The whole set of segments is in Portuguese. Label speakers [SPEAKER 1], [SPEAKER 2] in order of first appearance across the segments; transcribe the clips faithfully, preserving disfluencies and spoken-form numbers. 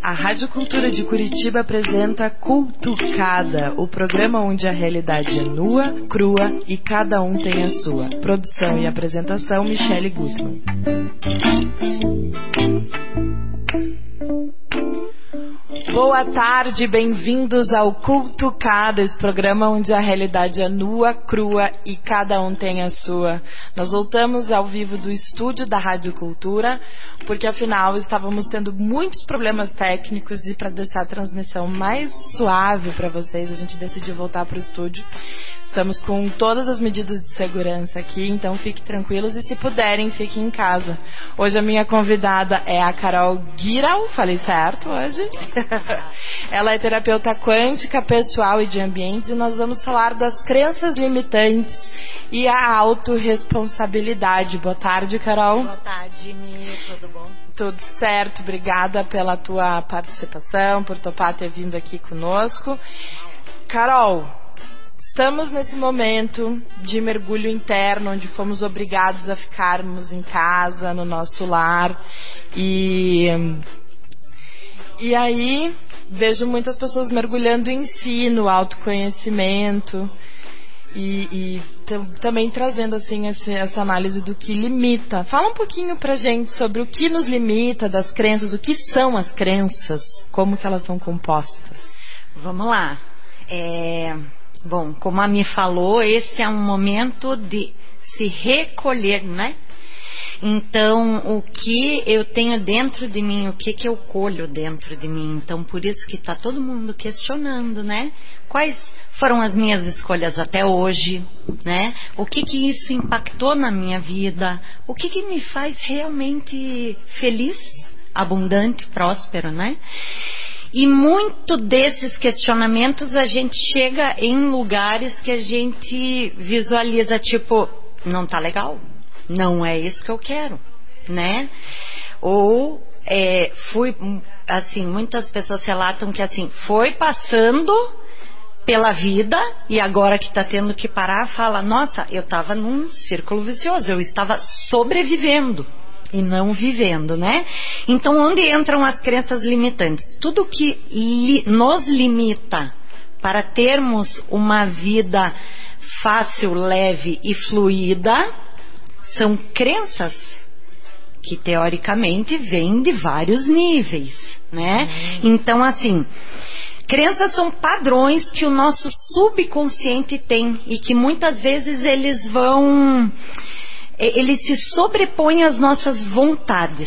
[SPEAKER 1] A Rádio Cultura de Curitiba apresenta Cultucada, o programa onde a realidade é nua, crua e cada um tem a sua. Produção e apresentação, Michele Gutmann. Boa tarde, bem-vindos ao Cultucada, esse programa onde a realidade é nua, crua e cada um tem a sua. Nós voltamos ao vivo do estúdio da Rádio Cultura, porque afinal estávamos tendo muitos problemas técnicos e para deixar a transmissão mais suave para vocês, a gente decidiu voltar para o estúdio. Estamos com todas as medidas de segurança aqui, então fiquem tranquilos e se puderem, fiquem em casa. Hoje a minha convidada é a Carol Guiral, falei certo hoje? Ela é terapeuta quântica, pessoal e de ambientes e nós vamos falar das crenças limitantes e a autorresponsabilidade. Boa tarde, Carol.
[SPEAKER 2] Boa tarde, Mi, tudo bom?
[SPEAKER 1] Tudo certo, obrigada pela tua participação, por topar ter vindo aqui conosco. Carol, estamos nesse momento de mergulho interno, onde fomos obrigados a ficarmos em casa, no nosso lar. E, e aí, vejo muitas pessoas mergulhando em si, no autoconhecimento. E, e t- também trazendo assim esse, essa análise do que limita. Fala um pouquinho pra gente sobre o que nos limita, das crenças, o que são as crenças, como que elas são compostas.
[SPEAKER 2] Vamos lá. É... Bom, como a Mi falou, esse é um momento de se recolher, né? Então, o que eu tenho dentro de mim, o que que eu colho dentro de mim? Então, por isso que está todo mundo questionando, né? Quais foram as minhas escolhas até hoje, né? O que que isso impactou na minha vida? O que que me faz realmente feliz, abundante, próspero, né? E muito desses questionamentos a gente chega em lugares que a gente visualiza, tipo, não tá legal, não é isso que eu quero, né? Ou é, fui, assim, muitas pessoas relatam que assim, foi passando pela vida e agora que tá tendo que parar, fala, nossa, eu tava num círculo vicioso, eu estava sobrevivendo e não vivendo, né? Então, onde entram as crenças limitantes? Tudo que li, nos limita para termos uma vida fácil, leve e fluida são crenças que, teoricamente, vêm de vários níveis, né? Uhum. Então, assim, crenças são padrões que o nosso subconsciente tem e que muitas vezes eles vão... ele se sobrepõe às nossas vontades.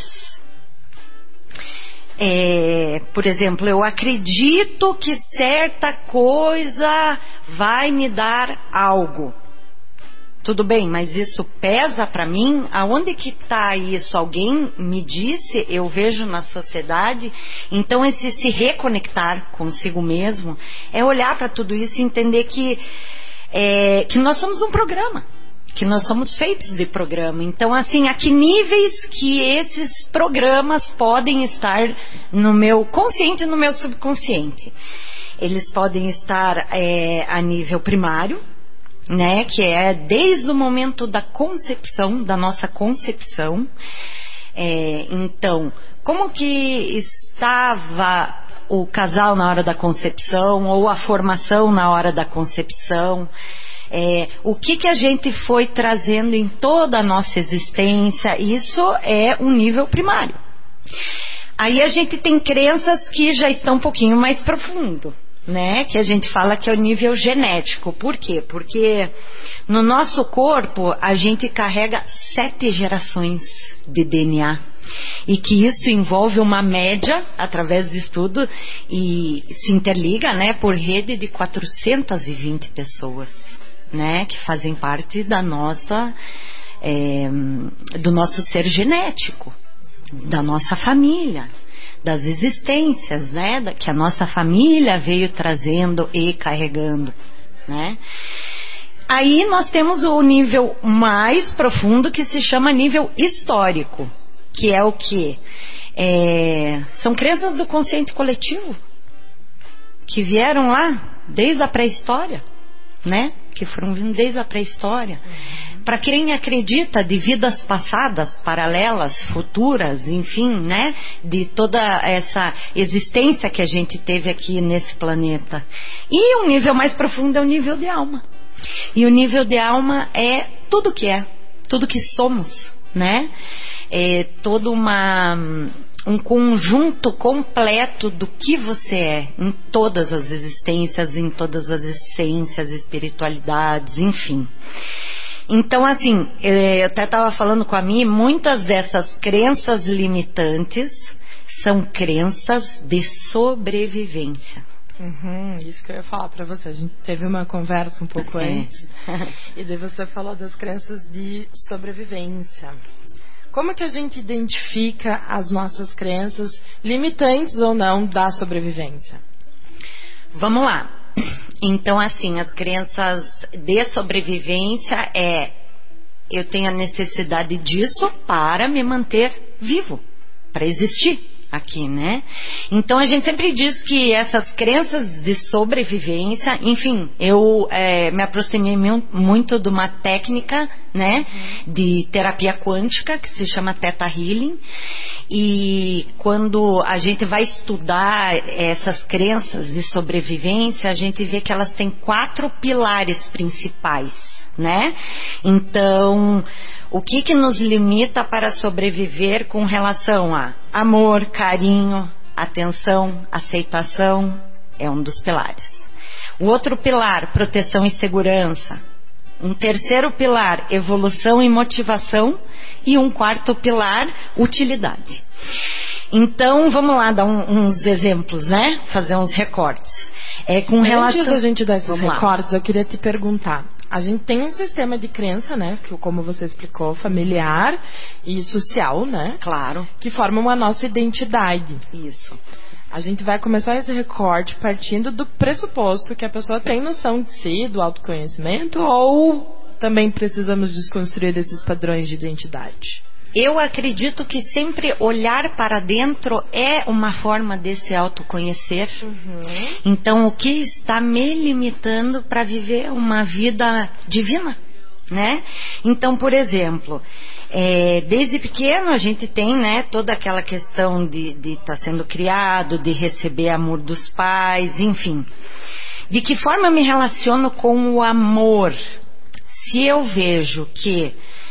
[SPEAKER 2] É, por exemplo, eu acredito que certa coisa vai me dar algo. Tudo bem, mas isso pesa para mim? Aonde que está isso? Alguém me disse, eu vejo na sociedade. Então esse se reconectar consigo mesmo é olhar para tudo isso e entender que, é, que nós somos um programa. Que nós somos feitos de programa. Então, assim, a que níveis que esses programas podem estar no meu consciente e no meu subconsciente? Eles podem estar é, a nível primário, né? Que é desde o momento da concepção, da nossa concepção. É, então, como que estava o casal na hora da concepção, ou a formação na hora da concepção? É, o que que a gente foi trazendo em toda a nossa existência, isso é um nível primário. Aí a gente tem crenças que já estão um pouquinho mais profundo, né? Que a gente fala que é o nível genético. Por quê? Porque no nosso corpo a gente carrega sete gerações de D N A. E que isso envolve uma média, através de estudo, e se interliga, né, por rede de quatrocentas e vinte pessoas. Né, que fazem parte da nossa, é, do nosso ser genético, da nossa família, das existências, né, que a nossa família veio trazendo e carregando, né. Aí nós temos o nível mais profundo que se chama nível histórico, que é o que? É, são crenças do consciente coletivo, que vieram lá desde a pré-história, né? Que foram vindo desde a pré-história. Uhum. para quem acredita de vidas passadas, paralelas, futuras, enfim, né? De toda essa existência que a gente teve aqui nesse planeta. E um nível mais profundo é o nível de alma. E o nível de alma é tudo que é, tudo que somos, né? É todo uma, um conjunto completo do que você é, em todas as existências, em todas as essências, espiritualidades, enfim. Então, assim, eu até estava falando com a Mi, muitas dessas crenças limitantes são crenças de sobrevivência.
[SPEAKER 1] Uhum, isso que eu ia falar pra você. A gente teve uma conversa um pouco
[SPEAKER 2] É.
[SPEAKER 1] antes e daí você falou das crenças de sobrevivência. Como que a gente identifica as nossas crenças, limitantes ou não, da sobrevivência?
[SPEAKER 2] Vamos lá. Então, assim, as crenças de sobrevivência é: eu tenho a necessidade disso para me manter vivo, para existir aqui, né? Então a gente sempre diz que essas crenças de sobrevivência, enfim, eu é, me aproximei muito de uma técnica, né, de terapia quântica que se chama Theta Healing. E quando a gente vai estudar essas crenças de sobrevivência, a gente vê que elas têm quatro pilares principais, né? Então, o que que nos limita para sobreviver com relação a amor, carinho, atenção, aceitação, é um dos pilares. O outro pilar, proteção e segurança. Um terceiro pilar, evolução e motivação. E um quarto pilar, utilidade. Então, vamos lá dar um, uns exemplos, né? Fazer uns recortes. É, com relação...
[SPEAKER 1] Antes da gente dar esses
[SPEAKER 2] vamos
[SPEAKER 1] recortes,
[SPEAKER 2] lá.
[SPEAKER 1] eu queria te perguntar. A gente tem um sistema de crença, né? Que, como você explicou, familiar e social, né?
[SPEAKER 2] Claro.
[SPEAKER 1] Que formam a nossa identidade.
[SPEAKER 2] Isso.
[SPEAKER 1] A gente vai começar esse recorte partindo do pressuposto que a pessoa tem noção de si, do autoconhecimento, ou também precisamos desconstruir esses padrões de identidade?
[SPEAKER 2] Eu acredito que sempre olhar para dentro é uma forma de se autoconhecer. Uhum. Então, o que está me limitando para viver uma vida divina, né? Então, por exemplo, é, desde pequeno a gente tem, né, toda aquela questão de estar tá sendo criado, de receber amor dos pais, enfim. De que forma eu me relaciono com o amor? Se eu vejo que,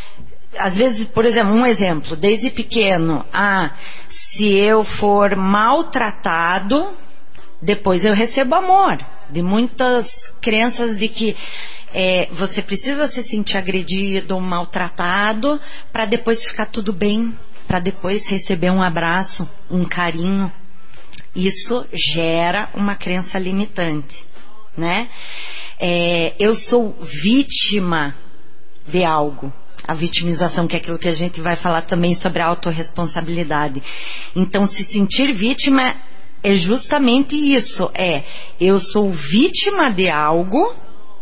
[SPEAKER 2] às vezes, por exemplo, um exemplo, desde pequeno, ah, se eu for maltratado, depois eu recebo amor. De muitas crenças de que é, você precisa se sentir agredido, maltratado, para depois ficar tudo bem, para depois receber um abraço, um carinho. Isso gera uma crença limitante, né? É, eu sou vítima de algo. A vitimização, que é aquilo que a gente vai falar também sobre a autorresponsabilidade. Então, se sentir vítima é justamente isso. É, eu sou vítima de algo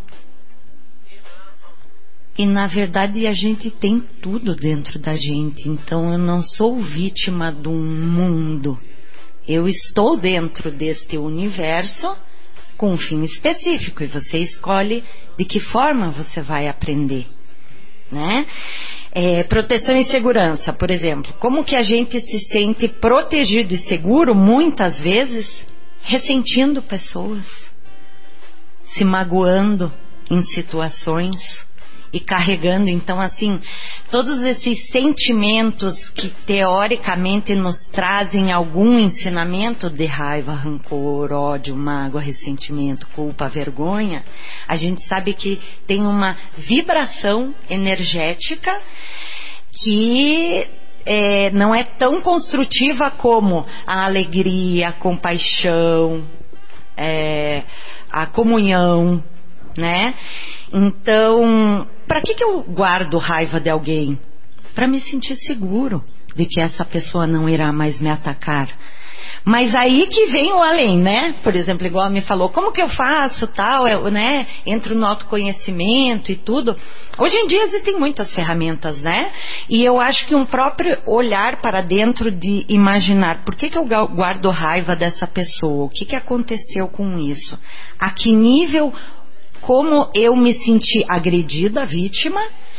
[SPEAKER 2] e, na verdade, a gente tem tudo dentro da gente. Então, eu não sou vítima de um mundo. Eu estou dentro deste universo com um fim específico e você escolhe de que forma você vai aprender, né? É, proteção e segurança, por exemplo. Como que a gente se sente protegido e seguro, muitas vezes, ressentindo pessoas, se magoando em situações e carregando, então, assim, todos esses sentimentos que teoricamente nos trazem algum ensinamento de raiva, rancor, ódio, mágoa, ressentimento, culpa, vergonha, a gente sabe que tem uma vibração energética que é, não é tão construtiva como a alegria, a compaixão, é, a comunhão, né? Então, para que que eu guardo raiva de alguém? Para me sentir seguro de que essa pessoa não irá mais me atacar. Mas aí que vem o além, né? Por exemplo, igual me falou, como que eu faço tal, eu, né? Entro no autoconhecimento e tudo. Hoje em dia existem muitas ferramentas, né? E eu acho que um próprio olhar para dentro de imaginar, por que que eu guardo raiva dessa pessoa? O que que aconteceu com isso? A que nível, como eu me senti agredida, vítima,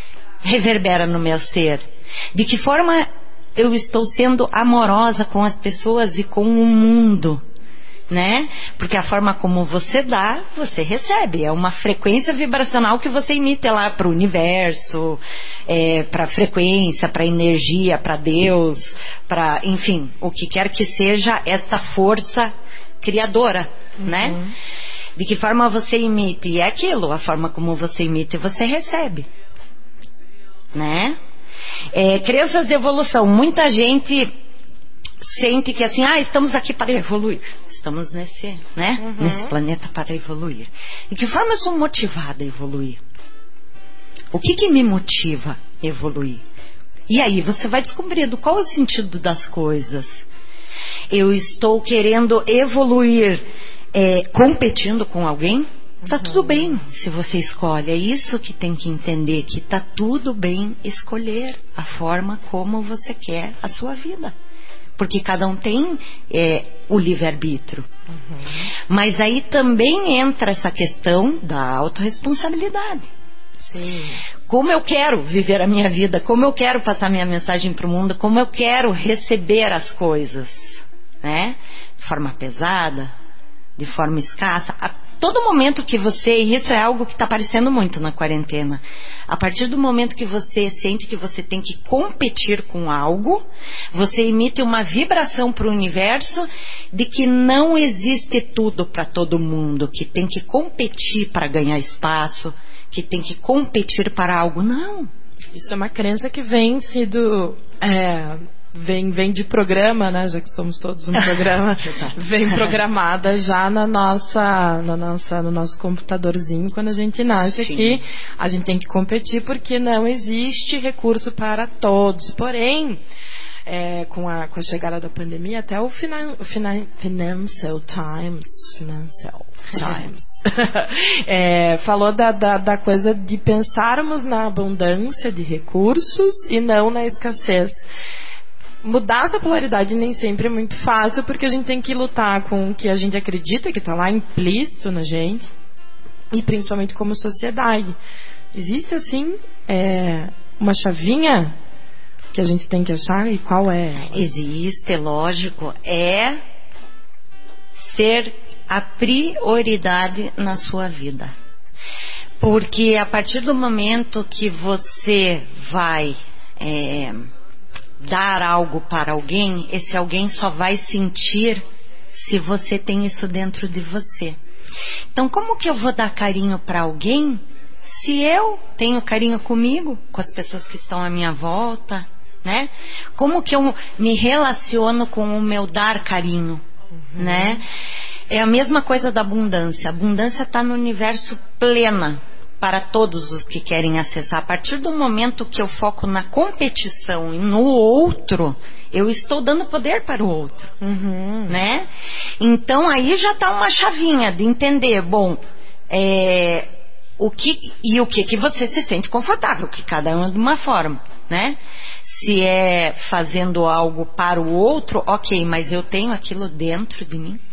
[SPEAKER 2] reverbera no meu ser? De que forma eu estou sendo amorosa com as pessoas e com o mundo, né? Porque a forma como você dá, você recebe. É uma frequência vibracional que você emite lá para o universo, é, para a frequência, para a energia, para Deus, para, enfim, o que quer que seja esta força criadora, uhum. né? De que forma você emite? E é aquilo, a forma como você emite, você recebe, né? É, crenças de evolução. Muita gente sente que assim, ah, estamos aqui para evoluir. Estamos nesse, né? Uhum. Nesse planeta para evoluir. De que forma eu sou motivada a evoluir? O que que me motiva a evoluir? E aí você vai descobrindo qual é o sentido das coisas. Eu estou querendo evoluir é, competindo com alguém? Tá uhum. tudo bem se você escolhe. É isso que tem que entender, que tá tudo bem escolher a forma como você quer a sua vida. Porque cada um tem é, o livre-arbítrio. Uhum. Mas aí também entra essa questão da autorresponsabilidade. Sim. Como eu quero viver a minha vida, como eu quero passar minha mensagem para o mundo, como eu quero receber as coisas, né? De forma pesada, de forma escassa. A todo momento que você, e isso é algo que está aparecendo muito na quarentena, a partir do momento que você sente que você tem que competir com algo, você emite uma vibração para o universo de que não existe tudo para todo mundo, que tem que competir para ganhar espaço, que tem que competir para algo. Não.
[SPEAKER 1] Isso é uma crença que vem sido... É... Vem, vem de programa, né? Já que somos todos um programa, vem programada já na nossa, na nossa, no nosso computadorzinho quando a gente nasce. Sim. Que a gente tem que competir porque não existe recurso para todos. Porém, é, com, a, com a chegada da pandemia, até o, finan, o finan, Financial Times, Financial Times é, falou da, da, da coisa de pensarmos na abundância de recursos e não na escassez. Mudar essa polaridade nem sempre é muito fácil, porque a gente tem que lutar com o que a gente acredita, que está lá implícito na gente, e principalmente como sociedade. Existe, assim, é, uma chavinha que a gente tem que achar, e qual é ela?
[SPEAKER 2] Existe, lógico. É ser a prioridade na sua vida. Porque a partir do momento que você vai... É, dar algo para alguém, esse alguém só vai sentir se você tem isso dentro de você. Então, como que eu vou dar carinho para alguém se eu tenho carinho comigo, com as pessoas que estão à minha volta, né? Como que eu me relaciono com o meu dar carinho, uhum. né? É a mesma coisa da abundância. A abundância está no universo plena para todos os que querem acessar. A partir do momento que eu foco na competição e no outro, eu estou dando poder para o outro, uhum. né? Então aí já está uma chavinha de entender, bom, é, o que e o que que você se sente confortável, que cada um é de uma forma, né? Se é fazendo algo para o outro, ok, mas eu tenho aquilo dentro de mim.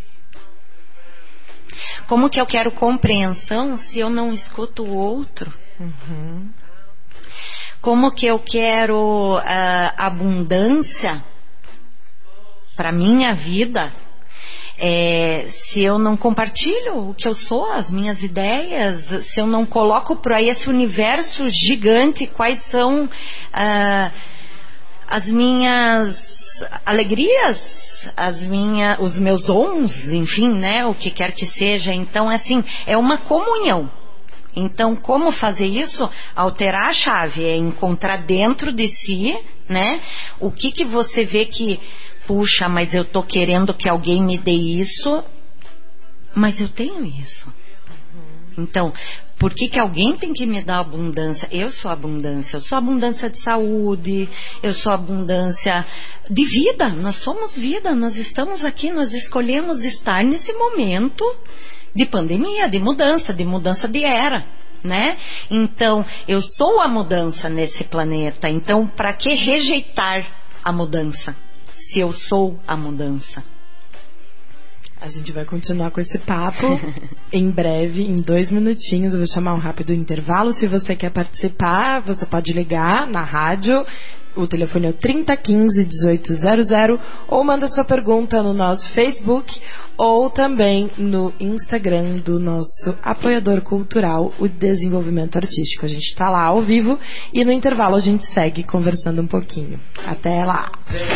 [SPEAKER 2] Como que eu quero compreensão se eu não escuto o outro? Uhum. Como que eu quero uh, abundância para minha vida é, se eu não compartilho o que eu sou, as minhas ideias, se eu não coloco por aí esse universo gigante, quais são uh, as minhas alegrias, as minhas, os meus dons, enfim, né, o que quer que seja. Então, assim, é uma comunhão. Então, como fazer isso? Alterar a chave, é encontrar dentro de si, né, o que que você vê que, puxa, mas eu tô querendo que alguém me dê isso, mas eu tenho isso. Então, por que que alguém tem que me dar abundância? Eu sou abundância, eu sou abundância de saúde, eu sou abundância de vida, nós somos vida, nós estamos aqui, nós escolhemos estar nesse momento de pandemia, de mudança, de mudança de era, né? Então, eu sou a mudança nesse planeta, então para que rejeitar a mudança, se eu sou a mudança?
[SPEAKER 1] A A gente vai continuar com esse papo em breve, em dois minutinhos. Eu vou chamar um rápido intervalo. Se você quer participar, você pode ligar na rádio. O telefone é o trinta, quinze, dezoito zero zero, ou manda sua pergunta no nosso Facebook ou também no Instagram do nosso apoiador cultural, o Desenvolvimento Artístico. A gente está lá ao vivo e no intervalo a gente segue conversando um pouquinho. Até lá!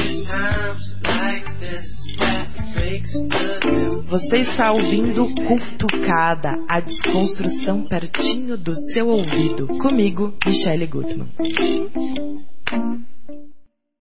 [SPEAKER 1] Você está ouvindo Cultucada, a desconstrução pertinho do seu ouvido. Comigo, Michele Gutmann.